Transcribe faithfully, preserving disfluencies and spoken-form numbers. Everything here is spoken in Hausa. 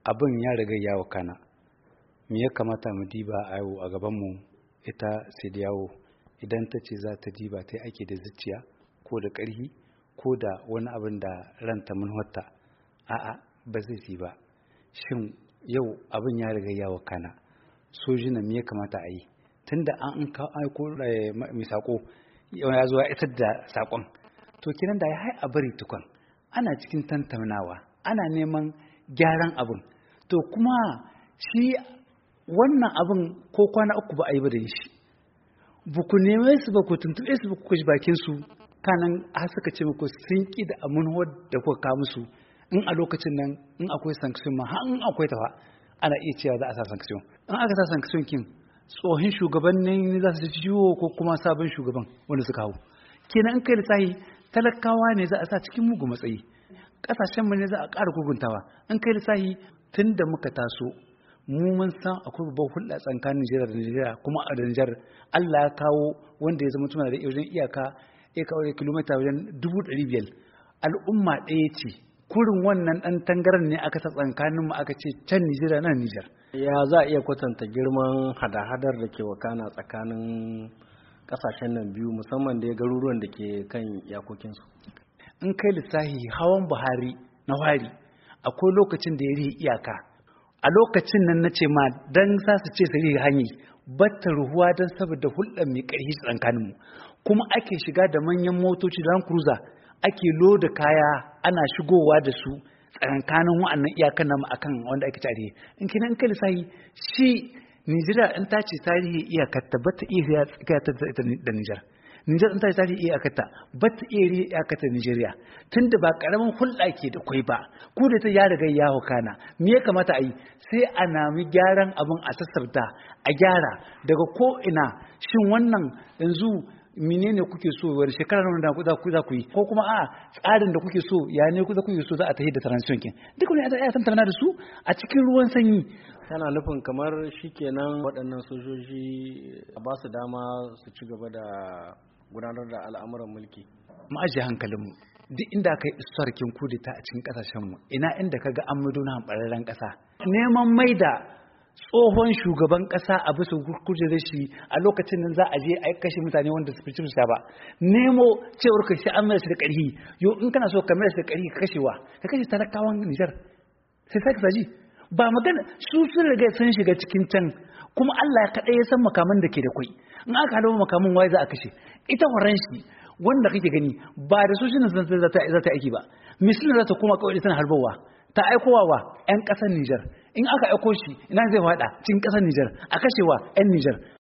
abin ya riga ya wakana. Me ya kamata mu diba a yau a gabanmu ita Sidiyawo idan ta ce za ta diba ta ake da zuciya ko da ƙarhi ko da wani abin da ranta munhatta, a'a ba zai yi ba. Shin yau abin ya riga ya wakana, sojina me ya kamata a yi tunda an aiko mai sako ya zo ya isar da sakon, to kiran da ya hai a bari tukun ana cikin tantaunawa ana neman gyaran abin. To kuma shi wannan abin ko kwana uku ba a yi ba da shi, ba ku neme su ba ku tuntuɓe su ba ku kashi bakin su kanan har suka ce muku sun ƙi da amunhuwar da kuka kawo musu. In a lokacin nan in akwai sanction ma har in akwai tafa ana iya cewa za a sa sanction. In aka sa sanction kin tsohon shugabannin ne za su ci ciwo ko kuma sabon shugaban wanda suka hau. Kenan in kai lissahi talakawa ne za a sa cikin mugu matsayi, kasashen mu ne za a ƙara guguntawa. In kai lissahi tun da muka taso mu mun san akwai babban hulɗa tsakanin Nijar da Nijar, kuma a da Nijar Allah ya kawo wanda ya zama tuna da wajen iyaka ya kawo kilomita wajen dubu ɗari biyar. Al'umma ɗaya ce, kurin wannan ɗan tangaran ne aka sa tsakanin mu aka ce can Nijar nan Nijar. Ya za a iya kwatanta girman hada-hadar da ke wakana tsakanin kasashen nan biyu musamman da garuruwan da ke kan iyakokinsu? In kai lissahi hawan Buhari na wari akwai lokacin da ya rihe iyaka, a lokacin nan na ce ma dan za su ce su rihe hanyi batta ruhuwa don saboda hulɗar mai ƙarfi tsakanin mu, kuma ake shiga da manyan motoci da cruiser ake loda kaya ana shigowa da su tsakankanin wa'annan iyakan namu akan wanda ake tare. In kina in kai lissahi shi Nigeria in ta ce tarihi iyakar ta bata iya tsakata da Niger. Niger in ta ce tarihi iyakar ta bata iya iyakar ta Nigeria. Tunda ba karamin hulɗa ke da kwai ba. Ku da ta ya riga ya hukana. Me ya kamata a yi? Sai a nami gyaran abin a sassarta, a gyara daga ko ina. Shin wannan yanzu menene kuke so, wani shekara nan da za ku za ku yi, ko kuma a tsarin da kuke so ya ne ku za kuke so za a tafi da transition kin duk ne ya tantana da su a cikin ruwan sanyi. Kana nufin kamar shikenan waɗannan sojoji a ba su dama su ci gaba da gudanar da al'amuran mulki? Mu ajiye hankalinmu duk inda aka yi istarkin kudeta a cikin kasashenmu, ina inda ka ga an maido na hamɓararren ƙasa neman maida tsohon shugaban kasa a bisa kujerar shi a lokacin nan za a je a kashe mutane wanda su fi cimsa ba, nemo cewar ka shi an mai shi da ƙarfi. Yo in kana so ka mai shi da ƙarfi ka kashewa ka kashe talakawan Nijar sai sai ka saji ba magana su sun riga sun shiga cikin can, kuma Allah kaɗai ya san makaman da ke da kwai. In aka haɗa makaman waye za a kashe? Ita horon shi wanda kake gani ba da su shi za ta aiki ba, misalin za ta koma kawai tana harbawa ta aikowa wa 'yan ƙasar Nijar. In aka aiko shi ina zai faɗa cikin ƙasar Nijar a kashewa 'yan Nijar.